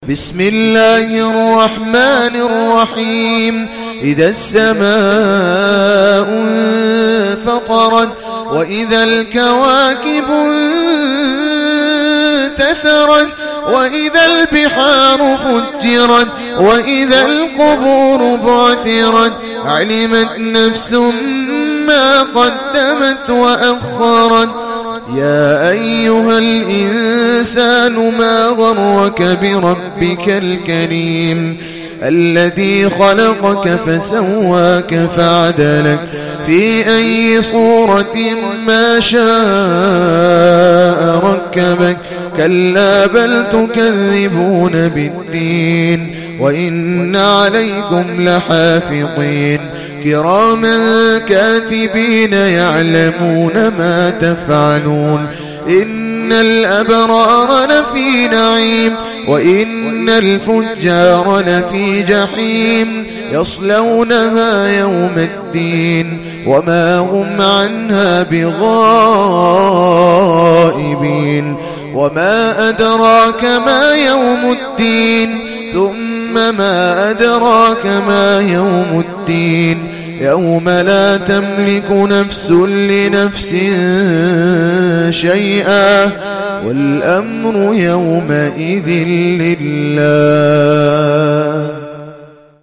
بسم الله الرحمن الرحيم. إذا السماء انفطرت وإذا الكواكب انتثرت وإذا البحار فجرت وإذا القبور بعثرت علمت نفس ما قدمت وأخرت. يا أيها الإنسان ما غرك بربك الكريم الذي خلقك فسواك فعدلك في أي صورة ما شاء ركبك. كلا بل تكذبون بالدين وإن عليكم لحافظين كراما كاتبين يعلمون ما تفعلون. إن الأبرار لفي نعيم وإن الفجار لفي جحيم يصلونها يوم الدين وما هم عنها بغائبين. وما أدراك ما يوم الدين ثم ما أدراك ما يوم الدين يوم لا تملك نفس لنفس شيئا والأمر يومئذ لله.